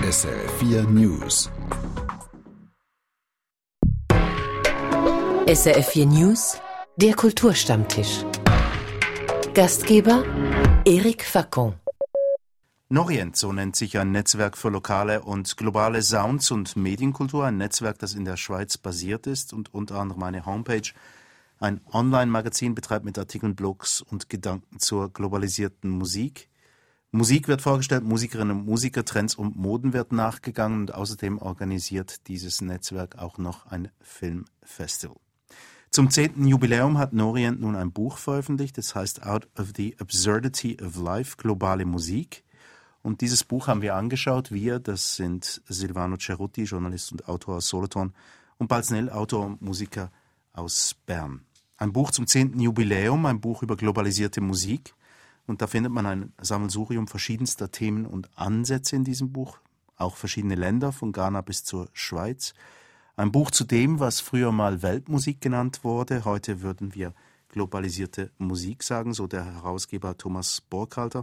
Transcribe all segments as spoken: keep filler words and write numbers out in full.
S R F vier News. S R F vier News, der Kulturstammtisch. Gastgeber Eric Facon. Norient, so nennt sich ein Netzwerk für lokale und globale Sounds- und Medienkultur, ein Netzwerk, das in der Schweiz basiert ist und unter anderem eine Homepage, ein Online-Magazin betreibt mit Artikeln, Blogs und Gedanken zur globalisierten Musik. Musik wird vorgestellt, Musikerinnen und Musiker, Trends und Moden wird nachgegangen und außerdem organisiert dieses Netzwerk auch noch ein Filmfestival. Zum zehnten Jubiläum hat Norient nun ein Buch veröffentlicht, das heißt Out of the Absurdity of Life, globale Musik. Und dieses Buch haben wir angeschaut. Wir, das sind Silvano Cerutti, Journalist und Autor aus Solothurn, und Balznel, Autor und Musiker aus Bern. Ein Buch zum zehnten Jubiläum, ein Buch über globalisierte Musik. Und da findet man ein Sammelsurium verschiedenster Themen und Ansätze in diesem Buch. Auch verschiedene Länder, von Ghana bis zur Schweiz. Ein Buch zu dem, was früher mal Weltmusik genannt wurde. Heute würden wir globalisierte Musik sagen, so der Herausgeber Thomas Burkhalter.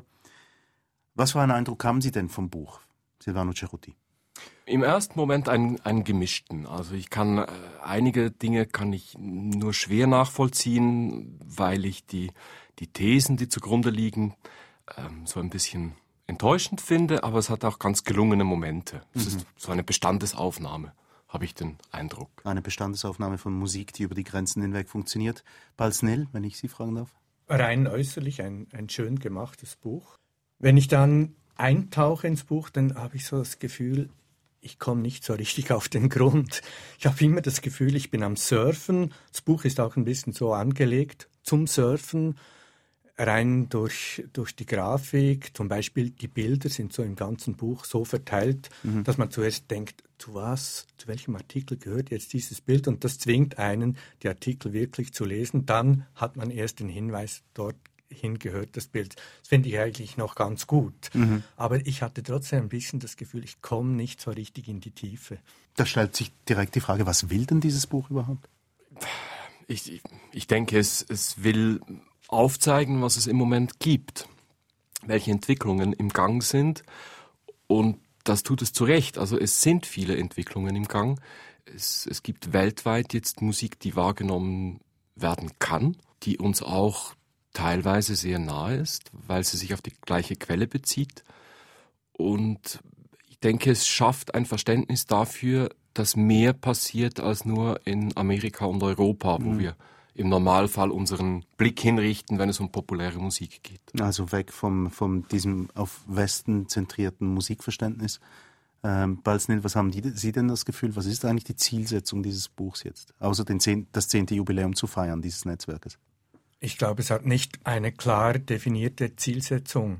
Was für einen Eindruck haben Sie denn vom Buch, Silvano Cerutti? Im ersten Moment einen, einen gemischten. Also ich kann äh, einige Dinge kann ich nur schwer nachvollziehen, weil ich die die Thesen, die zugrunde liegen, ähm, so ein bisschen enttäuschend finde. Aber es hat auch ganz gelungene Momente. Es mhm. ist so eine Bestandesaufnahme, habe ich den Eindruck. Eine Bestandesaufnahme von Musik, die über die Grenzen hinweg funktioniert. Balznel, wenn ich Sie fragen darf. Rein äußerlich ein, ein schön gemachtes Buch. Wenn ich dann eintauche ins Buch, dann habe ich so das Gefühl, ich komme nicht so richtig auf den Grund. Ich habe immer das Gefühl, ich bin am Surfen. Das Buch ist auch ein bisschen so angelegt zum Surfen, rein durch, durch die Grafik. Zum Beispiel die Bilder sind so im ganzen Buch so verteilt, mhm. dass man zuerst denkt, zu was, zu welchem Artikel gehört jetzt dieses Bild? Und das zwingt einen, die Artikel wirklich zu lesen. Dann hat man erst den Hinweis, dort hingehört das Bild. Das finde ich eigentlich noch ganz gut. Mhm. Aber ich hatte trotzdem ein bisschen das Gefühl, ich komme nicht so richtig in die Tiefe. Da stellt sich direkt die Frage, was will denn dieses Buch überhaupt? Ich, ich denke, es, es will aufzeigen, was es im Moment gibt, welche Entwicklungen im Gang sind. Und das tut es zu Recht. Also es sind viele Entwicklungen im Gang. Es, es gibt weltweit jetzt Musik, die wahrgenommen werden kann, die uns auch teilweise sehr nahe ist, weil sie sich auf die gleiche Quelle bezieht. Und ich denke, es schafft ein Verständnis dafür, dass mehr passiert als nur in Amerika und Europa, wo mhm. wir im Normalfall unseren Blick hinrichten, wenn es um populäre Musik geht. Also weg vom, vom diesem auf Westen zentrierten Musikverständnis. Ähm, Balznel, was haben die, Sie denn das Gefühl, was ist eigentlich die Zielsetzung dieses Buchs jetzt, außer den zehn, das zehnte Jubiläum zu feiern, dieses Netzwerkes? Ich glaube, es hat nicht eine klar definierte Zielsetzung.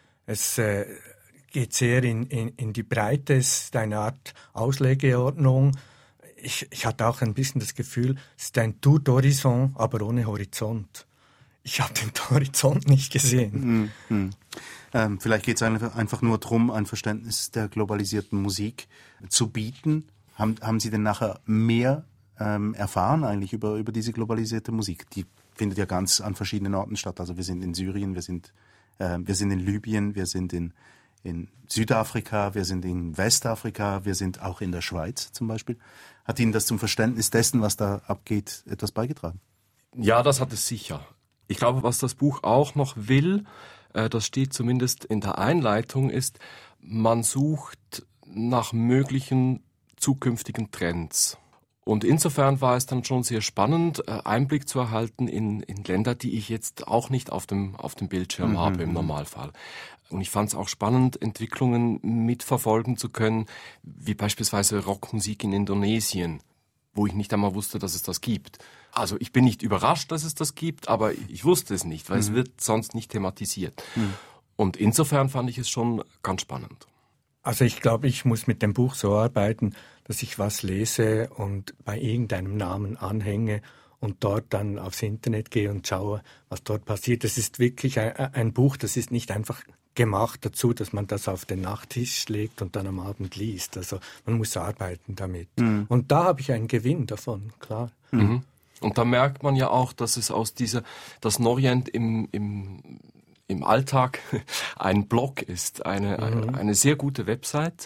Es äh, geht sehr in, in, in die Breite, es ist eine Art Auslegeordnung. Ich, ich hatte auch ein bisschen das Gefühl, es ist ein Tour d'Horizon, aber ohne Horizont. Ich habe den Horizont nicht gesehen. Mhm. Ähm, vielleicht geht es einfach nur darum, ein Verständnis der globalisierten Musik zu bieten. Haben, haben Sie denn nachher mehr ähm, erfahren eigentlich über, über diese globalisierte Musik? Die findet ja ganz an verschiedenen Orten statt. Also wir sind in Syrien, wir sind, äh, wir sind in Libyen, wir sind in, in Südafrika, wir sind in Westafrika, wir sind auch in der Schweiz zum Beispiel. Hat Ihnen das zum Verständnis dessen, was da abgeht, etwas beigetragen? Ja, das hat es sicher. Ich glaube, was das Buch auch noch will, äh, das steht zumindest in der Einleitung, ist, man sucht nach möglichen zukünftigen Trends. Und insofern war es dann schon sehr spannend, Einblick zu erhalten in, in Länder, die ich jetzt auch nicht auf dem, auf dem Bildschirm mhm. habe im Normalfall. Und ich fand es auch spannend, Entwicklungen mitverfolgen zu können, wie beispielsweise Rockmusik in Indonesien, wo ich nicht einmal wusste, dass es das gibt. Also ich bin nicht überrascht, dass es das gibt, aber ich wusste es nicht, weil mhm. es wird sonst nicht thematisiert. Mhm. Und insofern fand ich es schon ganz spannend. Also ich glaube, ich muss mit dem Buch so arbeiten, dass ich was lese und bei irgendeinem Namen anhänge und dort dann aufs Internet gehe und schaue, was dort passiert. Das ist wirklich ein, ein Buch, das ist nicht einfach gemacht dazu, dass man das auf den Nachttisch legt und dann am Abend liest. Also man muss arbeiten damit. Mhm. Und da habe ich einen Gewinn davon, klar. Mhm. Und da merkt man ja auch, dass es aus dieser, dass Norient im, im im Alltag ein Blog ist, eine, mhm. eine, eine sehr gute Website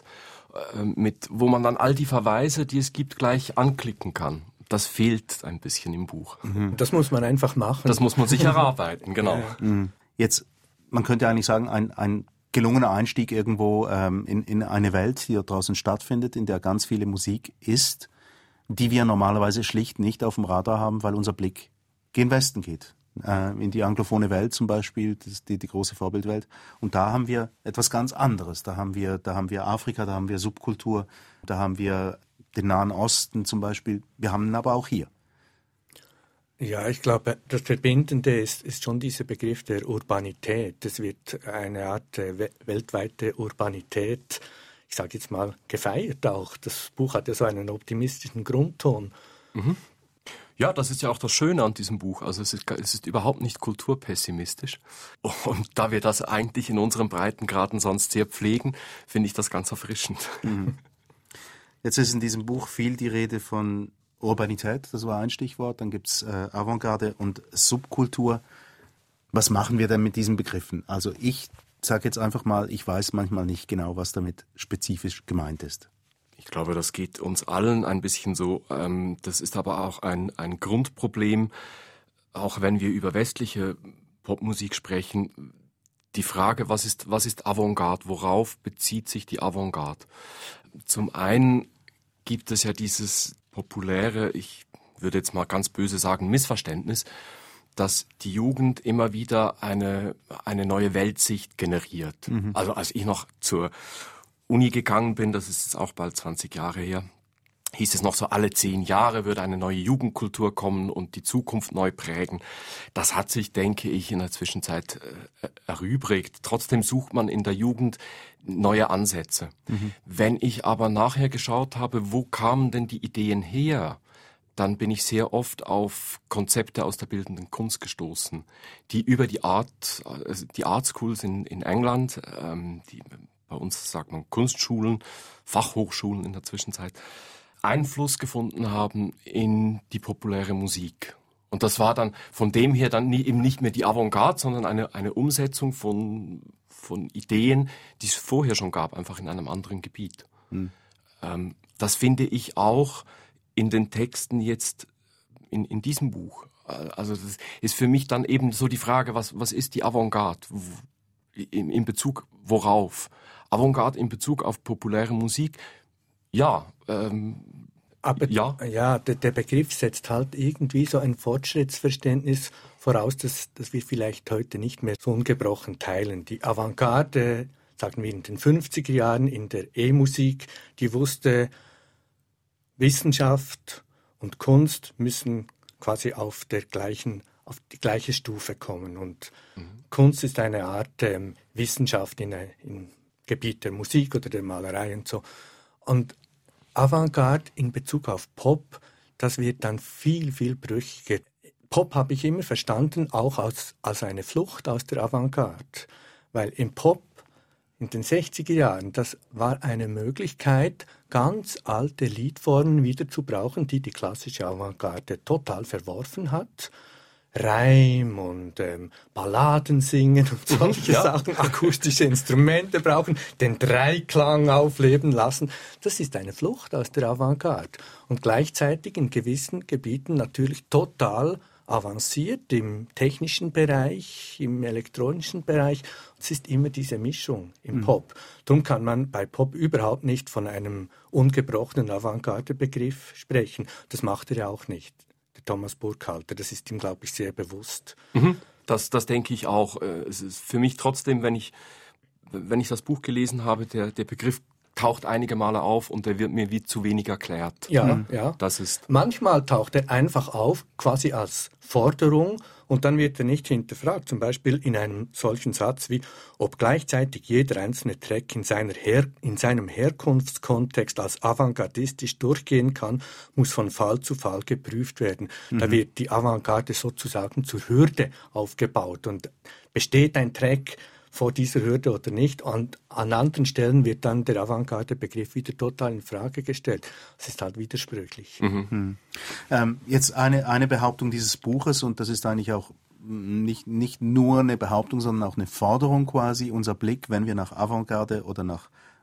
äh, mit, wo man dann all die Verweise, die es gibt, gleich anklicken kann. Das fehlt ein bisschen im Buch. Mhm. Das muss man einfach machen. Das muss man sich erarbeiten, genau. Ja. Mhm. Jetzt, man könnte eigentlich sagen, ein, ein gelungener Einstieg irgendwo ähm, in, in eine Welt, die da draußen stattfindet, in der ganz viele Musik ist, die wir normalerweise schlicht nicht auf dem Radar haben, weil unser Blick gen Westen geht. Äh, in die anglophone Welt zum Beispiel, das ist die, die große Vorbildwelt. Und da haben wir etwas ganz anderes. Da haben wir, da haben wir Afrika, da haben wir Subkultur, da haben wir den Nahen Osten zum Beispiel. Wir haben ihn aber auch hier. Ja, ich glaube, das Verbindende ist, ist schon dieser Begriff der Urbanität. Es wird eine Art äh, weltweite Urbanität, ich sage jetzt mal, gefeiert auch. Das Buch hat ja so einen optimistischen Grundton. Mhm. Ja, das ist ja auch das Schöne an diesem Buch. Also es ist, es ist überhaupt nicht kulturpessimistisch. Und da wir das eigentlich in unseren Breitengraden sonst sehr pflegen, finde ich das ganz erfrischend. Mhm. Jetzt ist in diesem Buch viel die Rede von Urbanität, das war ein Stichwort. Dann gibt's äh, Avantgarde und Subkultur. Was machen wir denn mit diesen Begriffen? Also ich sage jetzt einfach mal, ich weiß manchmal nicht genau, was damit spezifisch gemeint ist. Ich glaube, das geht uns allen ein bisschen so. Ähm, das ist aber auch ein, ein Grundproblem, auch wenn wir über westliche Popmusik sprechen. Die Frage, was ist, was ist Avantgarde? Worauf bezieht sich die Avantgarde? Zum einen gibt es ja dieses populäre, ich würde jetzt mal ganz böse sagen, Missverständnis, dass die Jugend immer wieder eine, eine neue Weltsicht generiert. Mhm. Also als ich noch zur Uni gegangen bin, das ist jetzt auch bald zwanzig Jahre her, hieß es noch so, alle zehn Jahre würde eine neue Jugendkultur kommen und die Zukunft neu prägen. Das hat sich, denke ich, in der Zwischenzeit äh, erübrigt. Trotzdem sucht man in der Jugend neue Ansätze. Mhm. Wenn ich aber nachher geschaut habe, wo kamen denn die Ideen her, dann bin ich sehr oft auf Konzepte aus der bildenden Kunst gestoßen, die über die Art, also die Art Schools in, in England, ähm, die, bei uns sagt man Kunstschulen, Fachhochschulen in der Zwischenzeit, Einfluss gefunden haben in die populäre Musik. Und das war dann von dem her dann nie, eben nicht mehr die Avantgarde, sondern eine, eine Umsetzung von, von Ideen, die es vorher schon gab, einfach in einem anderen Gebiet. Hm. Ähm, das finde ich auch in den Texten jetzt in, in diesem Buch. Also das ist für mich dann eben so die Frage, was, was ist die Avantgarde? In, in Bezug worauf? Avantgarde in Bezug auf populäre Musik? Ja, ähm, aber ja, ja der, der Begriff setzt halt irgendwie so ein Fortschrittsverständnis voraus, das, das wir vielleicht heute nicht mehr so ungebrochen teilen. Die Avantgarde, sagen wir in den fünfziger Jahren in der E-Musik, die wusste, Wissenschaft und Kunst müssen quasi auf der gleichen, auf die gleiche Stufe kommen. Und mhm. Kunst ist eine Art ähm, Wissenschaft in, im Gebiet der Musik oder der Malerei und so. Und Avantgarde in Bezug auf Pop, das wird dann viel, viel brüchiger. Pop habe ich immer verstanden, auch als, als eine Flucht aus der Avantgarde. Weil im Pop in den sechziger Jahren, das war eine Möglichkeit, ganz alte Liedformen wieder zu brauchen, die die klassische Avantgarde total verworfen hat. Reim und ähm, Balladen singen und solche ja. Sachen, akustische Instrumente brauchen, den Dreiklang aufleben lassen. Das ist eine Flucht aus der Avantgarde und gleichzeitig in gewissen Gebieten natürlich total avanciert im technischen Bereich, im elektronischen Bereich. Es ist immer diese Mischung im mhm. Pop. Darum kann man bei Pop überhaupt nicht von einem ungebrochenen Avantgarde-Begriff sprechen. Das macht er ja auch nicht. Thomas Burkhalter, das ist ihm, glaube ich, sehr bewusst. Mhm. Das, das denke ich auch. Es ist für mich trotzdem, wenn ich, wenn ich das Buch gelesen habe, der, der Begriff taucht einige Male auf und der wird mir wie zu wenig erklärt. Ja, mhm. ja. Das ist Manchmal taucht er einfach auf, quasi als Forderung, und dann wird er nicht hinterfragt. Zum Beispiel in einem solchen Satz wie, ob gleichzeitig jeder einzelne Track in, seiner Her- in seinem Herkunftskontext als avantgardistisch durchgehen kann, muss von Fall zu Fall geprüft werden. Mhm. Da wird die Avantgarde sozusagen zur Hürde aufgebaut. Und besteht ein Track vor dieser Hürde oder nicht. Und an anderen Stellen wird dann der Avantgarde-Begriff wieder total in Frage gestellt. Das ist halt widersprüchlich. Mhm. Mhm. Ähm, jetzt eine, eine Behauptung dieses Buches, und das ist eigentlich auch nicht, nicht nur eine Behauptung, sondern auch eine Forderung quasi, unser Blick, wenn wir nach Avantgarde oder nach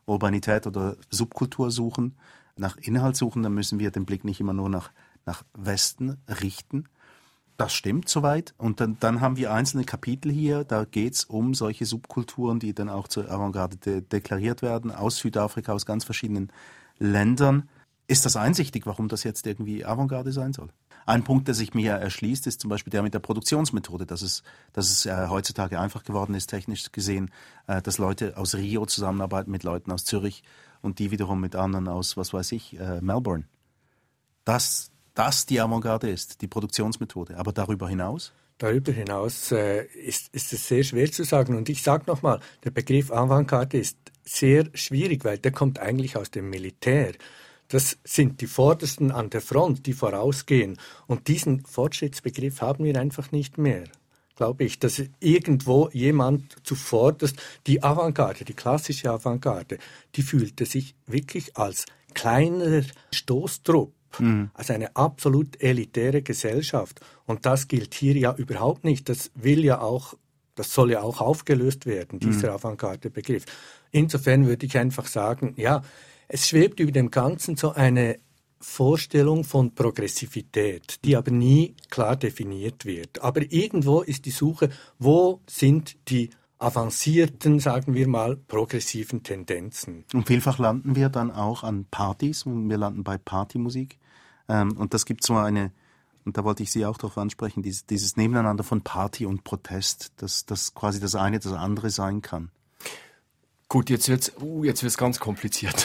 Urbanität oder Subkultur suchen, nach Inhalt suchen, dann müssen wir den Blick nicht immer nur nach, nach Westen richten. Das stimmt soweit. Und dann, dann haben wir einzelne Kapitel hier, da geht es um solche Subkulturen, die dann auch zur Avantgarde de- deklariert werden, aus Südafrika, aus ganz verschiedenen Ländern. Ist das einsichtig, warum das jetzt irgendwie Avantgarde sein soll? Ein Punkt, der sich mir erschließt, ist zum Beispiel der mit der Produktionsmethode, dass es, dass es äh, heutzutage einfach geworden ist, technisch gesehen, äh, dass Leute aus Rio zusammenarbeiten mit Leuten aus Zürich und die wiederum mit anderen aus, was weiß ich, äh, Melbourne. Das das die Avantgarde ist, die Produktionsmethode. Aber darüber hinaus? Darüber hinaus äh, ist, ist es sehr schwer zu sagen. Und ich sage nochmal, der Begriff Avantgarde ist sehr schwierig, weil der kommt eigentlich aus dem Militär. Das sind die Vordersten an der Front, die vorausgehen. Und diesen Fortschrittsbegriff haben wir einfach nicht mehr, glaube ich. Dass irgendwo jemand zuvorderst, die Avantgarde, die klassische Avantgarde, die fühlte sich wirklich als kleiner Stoßtrupp, Mhm. als eine absolut elitäre Gesellschaft. Und das gilt hier ja überhaupt nicht. Das will ja auch, das soll ja auch aufgelöst werden, dieser mhm. Avantgarde-Begriff. Insofern würde ich einfach sagen, ja, es schwebt über dem Ganzen so eine Vorstellung von Progressivität, die aber nie klar definiert wird. Aber irgendwo ist die Suche, wo sind die avancierten, sagen wir mal, progressiven Tendenzen. Und vielfach landen wir dann auch an Partys und wir landen bei Partymusik. Ähm, und das gibt so eine, und da wollte ich Sie auch darauf ansprechen, dieses, dieses Nebeneinander von Party und Protest, dass das quasi das eine das andere sein kann. Gut, jetzt wird's, uh, jetzt wird's ganz kompliziert.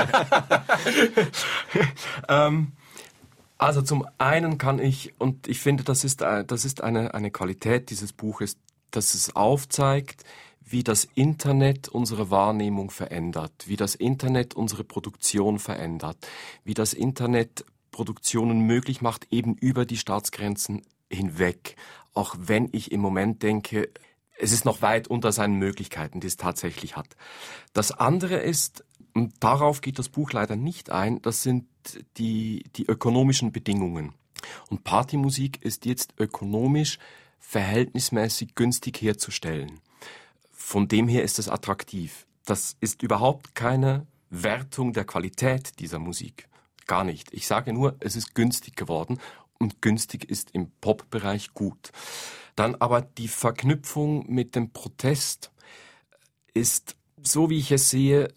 ähm, also zum einen kann ich, und ich finde, das ist, das ist eine, eine Qualität dieses Buches, dass es aufzeigt, wie das Internet unsere Wahrnehmung verändert, wie das Internet unsere Produktion verändert, wie das Internet Produktionen möglich macht, eben über die Staatsgrenzen hinweg. Auch wenn ich im Moment denke, es ist noch weit unter seinen Möglichkeiten, die es tatsächlich hat. Das andere ist, und darauf geht das Buch leider nicht ein, das sind die, die ökonomischen Bedingungen. Und Partymusik ist jetzt ökonomisch verhältnismäßig günstig herzustellen. Von dem her ist es attraktiv. Das ist überhaupt keine Wertung der Qualität dieser Musik. Gar nicht. Ich sage nur, es ist günstig geworden und günstig ist im Pop-Bereich gut. Dann aber die Verknüpfung mit dem Protest ist, so wie ich es sehe,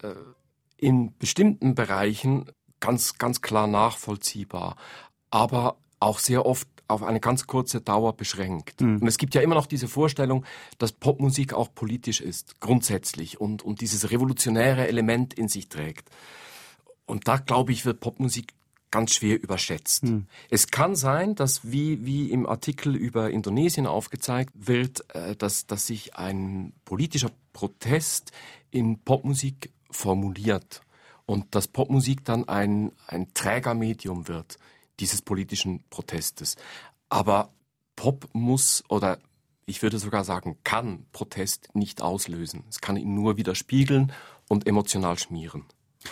in bestimmten Bereichen ganz, ganz klar nachvollziehbar, aber auch sehr oft auf eine ganz kurze Dauer beschränkt. Mhm. Und es gibt ja immer noch diese Vorstellung, dass Popmusik auch politisch ist, grundsätzlich, und, und dieses revolutionäre Element in sich trägt. Und da, glaube ich, wird Popmusik ganz schwer überschätzt. Mhm. Es kann sein, dass, wie, wie im Artikel über Indonesien aufgezeigt wird, äh, dass, dass sich ein politischer Protest in Popmusik formuliert und dass Popmusik dann ein, ein Trägermedium wird dieses politischen Protestes. Aber Pop muss, oder ich würde sogar sagen, kann Protest nicht auslösen. Es kann ihn nur widerspiegeln und emotional schmieren.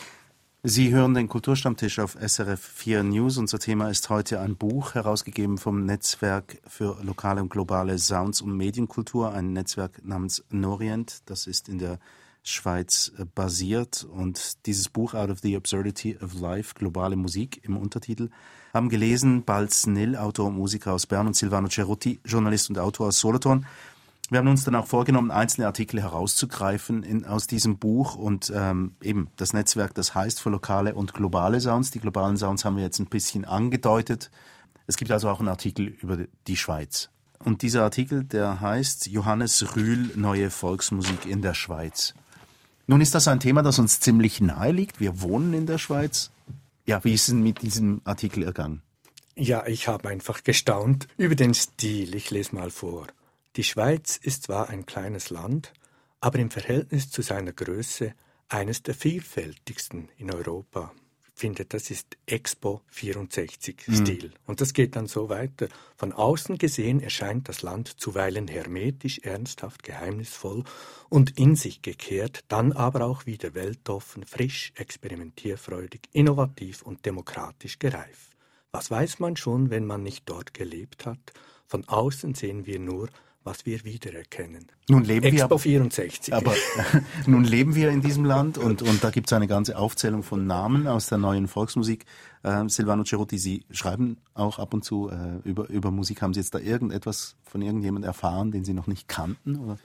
Sie hören den Kulturstammtisch auf S R F vier News. Unser Thema ist heute ein Buch, herausgegeben vom Netzwerk für lokale und globale Sounds- und Medienkultur, ein Netzwerk namens Norient. Das ist in der Schweiz basiert. Und dieses Buch, Out of the Absurdity of Life, globale Musik im Untertitel, haben gelesen Balz Nil, Autor und Musiker aus Bern, und Silvano Cerutti, Journalist und Autor aus Solothurn. Wir haben uns dann auch vorgenommen, einzelne Artikel herauszugreifen in, aus diesem Buch, und ähm, eben das Netzwerk, das heißt für lokale und globale Sounds. Die globalen Sounds haben wir jetzt ein bisschen angedeutet. Es gibt also auch einen Artikel über die Schweiz. Und dieser Artikel, der heißt Johannes Rühl, neue Volksmusik in der Schweiz. Nun ist das ein Thema, das uns ziemlich nahe liegt. Wir wohnen in der Schweiz. Ja, wie ist es denn mit diesem Artikel ergangen? Ja, ich habe einfach gestaunt über den Stil. Ich lese mal vor. Die Schweiz ist zwar ein kleines Land, aber im Verhältnis zu seiner Größe eines der vielfältigsten in Europa. Ich finde, das ist Expo vierundsechzig-Stil. Mhm. Und das geht dann so weiter. Von außen gesehen erscheint das Land zuweilen hermetisch, ernsthaft, geheimnisvoll und in sich gekehrt, dann aber auch wieder weltoffen, frisch, experimentierfreudig, innovativ und demokratisch gereift. Was weiß man schon, wenn man nicht dort gelebt hat? Von außen sehen wir nur, was wir wiedererkennen. Nun leben Expo wir, vierundsechzig. Aber nun leben wir in diesem Land und, und da gibt es eine ganze Aufzählung von Namen aus der neuen Volksmusik. Äh, Silvano Cerutti, Sie schreiben auch ab und zu äh, über, über Musik. Haben Sie jetzt da irgendetwas von irgendjemandem erfahren, den Sie noch nicht kannten? Oder?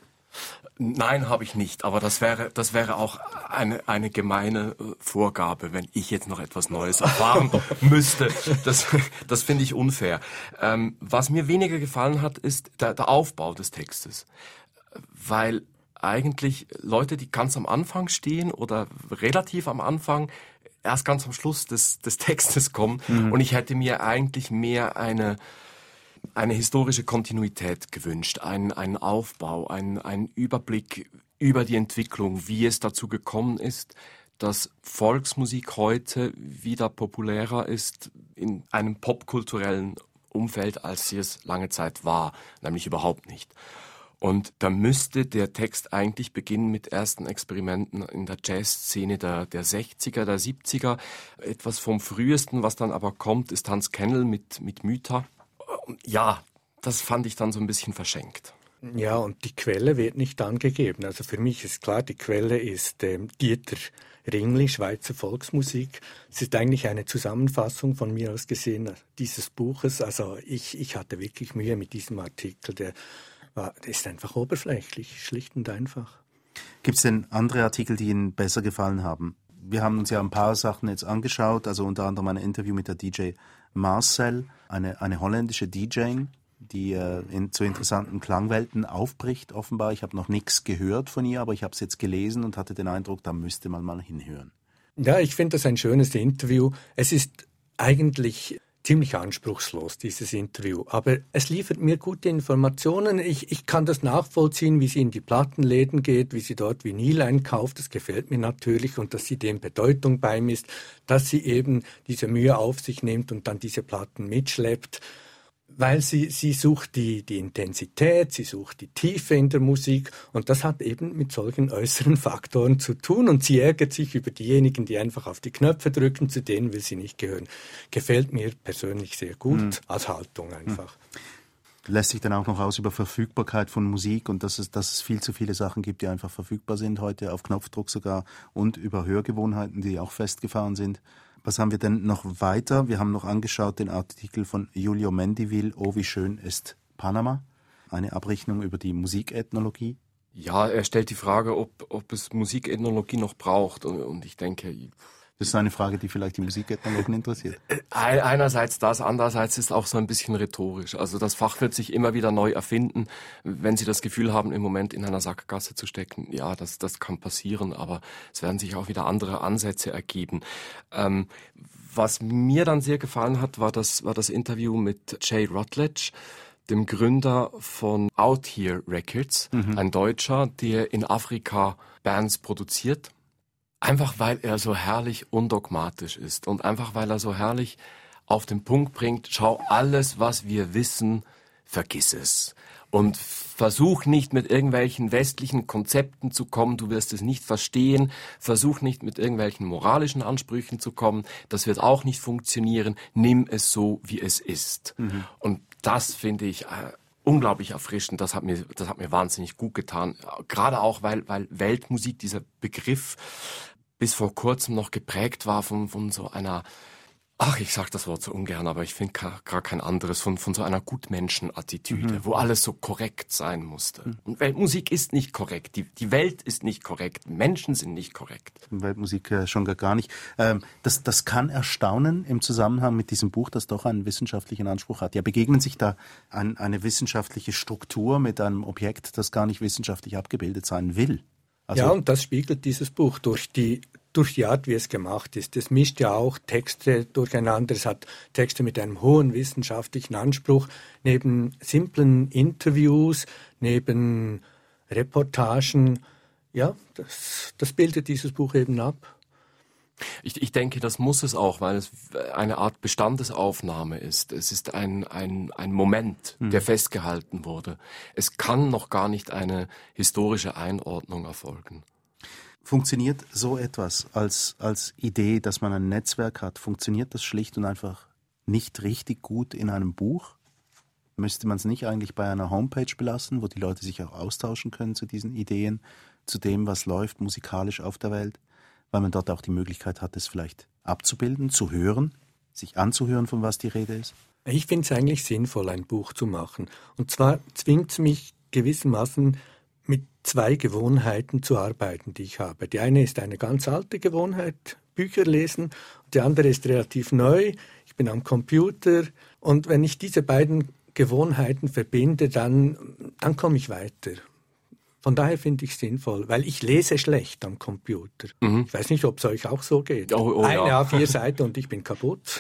Nein, habe ich nicht, aber das wäre das wäre auch eine eine gemeine Vorgabe, wenn ich jetzt noch etwas Neues erfahren müsste. Das das finde ich unfair. Ähm, was mir weniger gefallen hat, ist der, der Aufbau des Textes, weil eigentlich Leute, die ganz am Anfang stehen oder relativ am Anfang, erst ganz am Schluss des des Textes kommen, mhm. und ich hätte mir eigentlich mehr eine eine historische Kontinuität gewünscht, einen, einen Aufbau, einen, einen Überblick über die Entwicklung, wie es dazu gekommen ist, dass Volksmusik heute wieder populärer ist in einem popkulturellen Umfeld, als sie es lange Zeit war, nämlich überhaupt nicht. Und da müsste der Text eigentlich beginnen mit ersten Experimenten in der Jazzszene der, der sechziger, der siebziger. Etwas vom Frühesten, was dann aber kommt, ist Hans Kennel mit, mit Mytha. Ja, das fand ich dann so ein bisschen verschenkt. Ja, und die Quelle wird nicht angegeben. Also für mich ist klar, die Quelle ist ähm, Dieter Ringli, Schweizer Volksmusik. Es ist eigentlich eine Zusammenfassung von mir aus gesehen dieses Buches. Also ich, ich hatte wirklich Mühe mit diesem Artikel. Der, war, der ist einfach oberflächlich, schlicht und einfach. Gibt es denn andere Artikel, die Ihnen besser gefallen haben? Wir haben uns ja ein paar Sachen jetzt angeschaut, also unter anderem ein Interview mit der D J Marcel, eine, eine holländische D J, die äh, in, zu interessanten Klangwelten aufbricht offenbar. Ich habe noch nichts gehört von ihr, aber ich habe es jetzt gelesen und hatte den Eindruck, da müsste man mal hinhören. Ja, ich finde das ein schönes Interview. Es ist eigentlich ziemlich anspruchslos, dieses Interview. Aber es liefert mir gute Informationen. Ich, ich kann das nachvollziehen, wie sie in die Plattenläden geht, wie sie dort Vinyl einkauft. Das gefällt mir natürlich und dass sie dem Bedeutung beimisst, dass sie eben diese Mühe auf sich nimmt und dann diese Platten mitschleppt. Weil sie, sie sucht die, die Intensität, sie sucht die Tiefe in der Musik und das hat eben mit solchen äußeren Faktoren zu tun und sie ärgert sich über diejenigen, die einfach auf die Knöpfe drücken, zu denen will sie nicht gehören. Gefällt mir persönlich sehr gut, mhm. als Haltung einfach. Lässt sich dann auch noch aus über Verfügbarkeit von Musik und dass es, dass es viel zu viele Sachen gibt, die einfach verfügbar sind heute, auf Knopfdruck sogar, und über Hörgewohnheiten, die auch festgefahren sind. Was haben wir denn noch weiter? Wir haben noch angeschaut den Artikel von Julio Mendivil, Oh, wie schön ist Panama. Eine Abrechnung über die Musikethnologie. Ja, er stellt die Frage, ob, ob es Musikethnologie noch braucht. Und, und ich denke... Das ist eine Frage, die vielleicht die Musikethnologen interessiert. Einerseits das, andererseits ist auch so ein bisschen rhetorisch. Also das Fach wird sich immer wieder neu erfinden. Wenn Sie das Gefühl haben, im Moment in einer Sackgasse zu stecken, ja, das, das kann passieren, aber es werden sich auch wieder andere Ansätze ergeben. Ähm, was mir dann sehr gefallen hat, war das, war das Interview mit Jay Rutledge, dem Gründer von Out Here Records, mhm. ein Deutscher, der in Afrika Bands produziert. Einfach weil er so herrlich undogmatisch ist und einfach weil er so herrlich auf den Punkt bringt, schau, alles, was wir wissen, vergiss es. Und versuch nicht mit irgendwelchen westlichen Konzepten zu kommen, du wirst es nicht verstehen. Versuch nicht mit irgendwelchen moralischen Ansprüchen zu kommen, das wird auch nicht funktionieren. Nimm es so, wie es ist. Mhm. Und das finde ich... Äh, unglaublich erfrischend, das hat mir, das hat mir wahnsinnig gut getan. Gerade auch, weil, weil Weltmusik, dieser Begriff, bis vor kurzem noch geprägt war von, von so einer, ach, ich sag das Wort so ungern, aber ich finde gar, gar kein anderes, von, von so einer Gutmenschenattitüde, mhm. wo alles so korrekt sein musste. Mhm. Und Weltmusik ist nicht korrekt, die, die Welt ist nicht korrekt, Menschen sind nicht korrekt. Weltmusik äh, schon gar, gar nicht. Ähm, das, das kann erstaunen im Zusammenhang mit diesem Buch, das doch einen wissenschaftlichen Anspruch hat. Ja, begegnen sich da ein, eine wissenschaftliche Struktur mit einem Objekt, das gar nicht wissenschaftlich abgebildet sein will? Also ja, und das spiegelt dieses Buch durch die, durch die Art, wie es gemacht ist. Es mischt ja auch Texte durcheinander. Es hat Texte mit einem hohen wissenschaftlichen Anspruch. Neben simplen Interviews, neben Reportagen, ja, das, das bildet dieses Buch eben ab. Ich, ich denke, das muss es auch, weil es eine Art Bestandesaufnahme ist. Es ist ein, ein, ein Moment, mhm. der festgehalten wurde. Es kann noch gar nicht eine historische Einordnung erfolgen. Funktioniert so etwas als, als Idee, dass man ein Netzwerk hat, funktioniert das schlicht und einfach nicht richtig gut in einem Buch? Müsste man es nicht eigentlich bei einer Homepage belassen, wo die Leute sich auch austauschen können zu diesen Ideen, zu dem, was läuft musikalisch auf der Welt, weil man dort auch die Möglichkeit hat, es vielleicht abzubilden, zu hören, sich anzuhören, von was die Rede ist? Ich finde es eigentlich sinnvoll, ein Buch zu machen. Und zwar zwingt es mich gewissermaßen mit zwei Gewohnheiten zu arbeiten, die ich habe. Die eine ist eine ganz alte Gewohnheit, Bücher lesen, und die andere ist relativ neu. Ich bin am Computer und wenn ich diese beiden Gewohnheiten verbinde, dann, dann komme ich weiter. Von daher finde ich es sinnvoll, weil ich lese schlecht am Computer. Mhm. Ich weiß nicht, ob es euch auch so geht. Oh, oh, eine ja. A vier Seite und ich bin kaputt.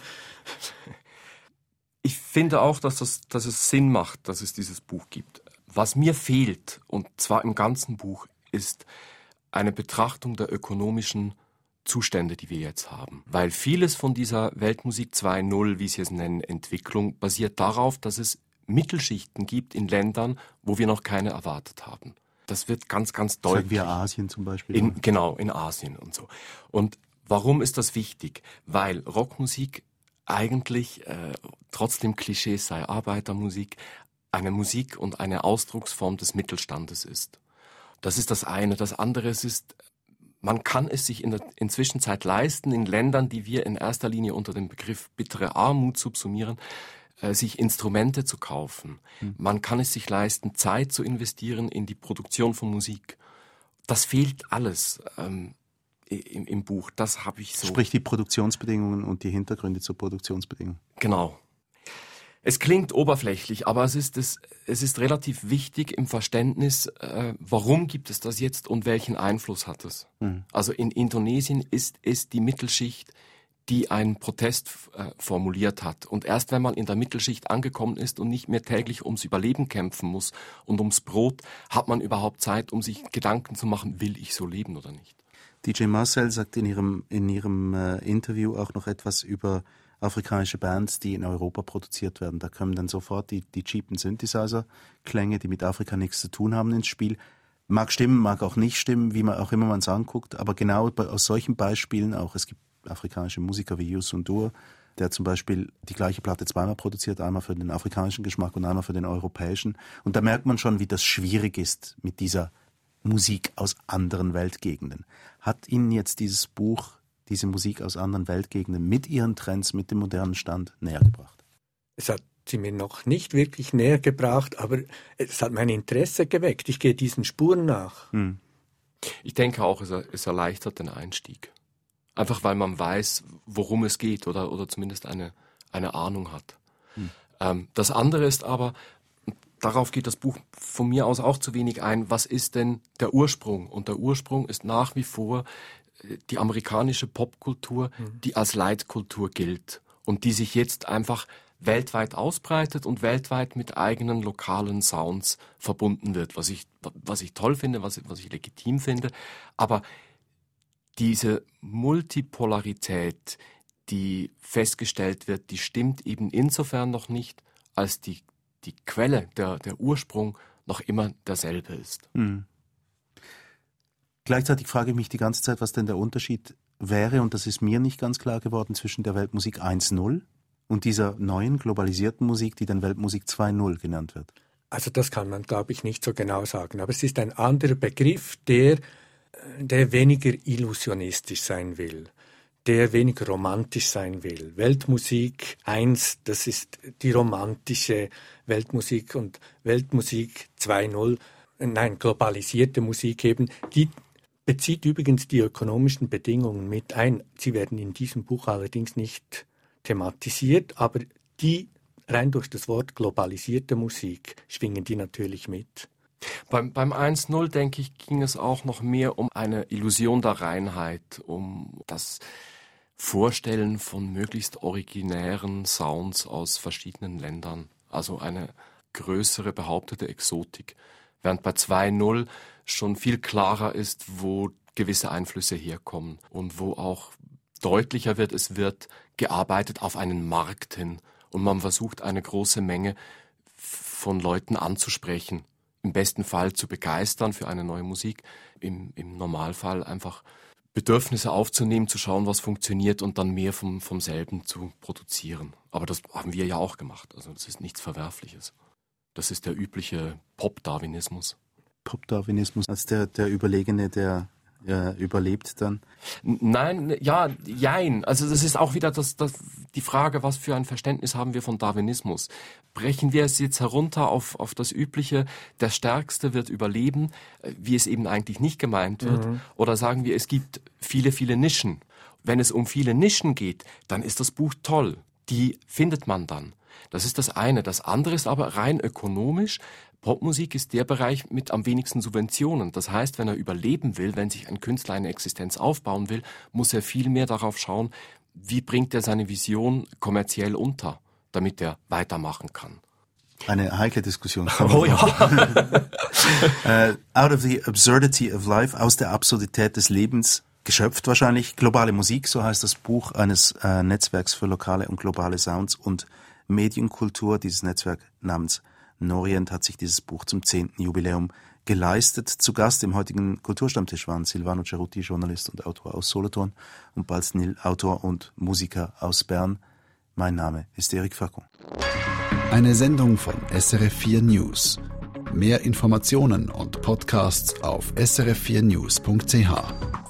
Ich finde auch, dass, das, dass es Sinn macht, dass es dieses Buch gibt. Was mir fehlt, und zwar im ganzen Buch, ist eine Betrachtung der ökonomischen Zustände, die wir jetzt haben. Weil vieles von dieser Weltmusik zwei Punkt null, wie Sie es nennen, Entwicklung, basiert darauf, dass es Mittelschichten gibt in Ländern, wo wir noch keine erwartet haben. Das wird ganz, ganz deutlich. Sagen wir Asien zum Beispiel. In, genau, in Asien und so. Und warum ist das wichtig? Weil Rockmusik eigentlich, äh, trotzdem Klischees sei, Arbeitermusik, eine Musik und eine Ausdrucksform des Mittelstandes ist. Das ist das eine. Das andere ist, man kann es sich in der Inzwischenzeit leisten, in Ländern, die wir in erster Linie unter dem Begriff bittere Armut subsumieren, äh, sich Instrumente zu kaufen. Hm. Man kann es sich leisten, Zeit zu investieren in die Produktion von Musik. Das fehlt alles ähm, im, im Buch. Das habe ich so. Sprich die Produktionsbedingungen und die Hintergründe zur Produktionsbedingung. Genau. Es klingt oberflächlich, aber es ist, es, es ist relativ wichtig im Verständnis, äh, warum gibt es das jetzt und welchen Einfluss hat es. Mhm. Also in Indonesien ist es die Mittelschicht, die einen Protest äh, formuliert hat. Und erst wenn man in der Mittelschicht angekommen ist und nicht mehr täglich ums Überleben kämpfen muss und ums Brot, hat man überhaupt Zeit, um sich Gedanken zu machen, will ich so leben oder nicht. D J Marcel sagt in ihrem, in ihrem äh, Interview auch noch etwas über afrikanische Bands, die in Europa produziert werden. Da kommen dann sofort die, die cheapen Synthesizer-Klänge, die mit Afrika nichts zu tun haben, ins Spiel. Mag stimmen, mag auch nicht stimmen, wie man auch immer man es anguckt, aber genau bei, aus solchen Beispielen auch. Es gibt afrikanische Musiker wie Youssou N'Dour, der zum Beispiel die gleiche Platte zweimal produziert, einmal für den afrikanischen Geschmack und einmal für den europäischen. Und da merkt man schon, wie das schwierig ist mit dieser Musik aus anderen Weltgegenden. Hat Ihnen jetzt dieses Buch diese Musik aus anderen Weltgegenden mit ihren Trends, mit dem modernen Stand näher gebracht? Es hat sie mir noch nicht wirklich näher gebracht, aber es hat mein Interesse geweckt. Ich gehe diesen Spuren nach. Hm. Ich denke auch, es, es erleichtert den Einstieg. Einfach weil man weiß, worum es geht oder, oder zumindest eine, eine Ahnung hat. Hm. Ähm, das andere ist aber, darauf geht das Buch von mir aus auch zu wenig ein, was ist denn der Ursprung? Und der Ursprung ist nach wie vor die amerikanische Popkultur, die als Leitkultur gilt und die sich jetzt einfach weltweit ausbreitet und weltweit mit eigenen lokalen Sounds verbunden wird, was ich, was ich toll finde, was, was ich legitim finde. Aber diese Multipolarität, die festgestellt wird, die stimmt eben insofern noch nicht, als die, die Quelle, der, der Ursprung noch immer derselbe ist. Mhm. Gleichzeitig frage ich mich die ganze Zeit, was denn der Unterschied wäre, und das ist mir nicht ganz klar geworden, zwischen der Weltmusik eins Punkt null und dieser neuen, globalisierten Musik, die dann Weltmusik zwei Punkt null genannt wird. Also das kann man, glaube ich, nicht so genau sagen. Aber es ist ein anderer Begriff, der, der weniger illusionistisch sein will, der weniger romantisch sein will. Weltmusik eins, das ist die romantische Weltmusik, und Weltmusik zwei Punkt null, nein, globalisierte Musik eben, die bezieht übrigens die ökonomischen Bedingungen mit ein. Sie werden in diesem Buch allerdings nicht thematisiert, aber die rein durch das Wort globalisierte Musik schwingen die natürlich mit. Beim, beim eins Punkt null, denke ich, ging es auch noch mehr um eine Illusion der Reinheit, um das Vorstellen von möglichst originären Sounds aus verschiedenen Ländern, also eine größere behauptete Exotik. Während bei zwei Punkt null schon viel klarer ist, wo gewisse Einflüsse herkommen und wo auch deutlicher wird, es wird gearbeitet auf einen Markt hin und man versucht, eine große Menge von Leuten anzusprechen, im besten Fall zu begeistern für eine neue Musik, im, im Normalfall einfach Bedürfnisse aufzunehmen, zu schauen, was funktioniert und dann mehr vom, vom selben zu produzieren. Aber das haben wir ja auch gemacht. Also das ist nichts Verwerfliches. Das ist der übliche Pop-Darwinismus. Pop-Darwinismus als der, der Überlegene, der ja, überlebt dann? Nein, ja, jein. Also das ist auch wieder das, das, die Frage, was für ein Verständnis haben wir von Darwinismus? Brechen wir es jetzt herunter auf, auf das Übliche, der Stärkste wird überleben, wie es eben eigentlich nicht gemeint wird? Mhm. Oder sagen wir, es gibt viele, viele Nischen. Wenn es um viele Nischen geht, dann ist das Buch toll. Die findet man dann. Das ist das eine. Das andere ist aber rein ökonomisch. Popmusik ist der Bereich mit am wenigsten Subventionen. Das heißt, wenn er überleben will, wenn sich ein Künstler eine Existenz aufbauen will, muss er viel mehr darauf schauen, wie bringt er seine Vision kommerziell unter, damit er weitermachen kann. Eine heikle Diskussion. Oh ja. uh, out of the absurdity of life, aus der Absurdität des Lebens, geschöpft wahrscheinlich, globale Musik, so heißt das Buch eines äh, Netzwerks für lokale und globale Sounds und Medienkultur. Dieses Netzwerk namens Norient hat sich dieses Buch zum zehnten Jubiläum geleistet. Zu Gast im heutigen Kulturstammtisch waren Silvano Cerutti, Journalist und Autor aus Solothurn, und Balz Nil, Autor und Musiker aus Bern. Mein Name ist Eric Facon. Eine Sendung von S R F vier News. Mehr Informationen und Podcasts auf s r f vier news punkt c h.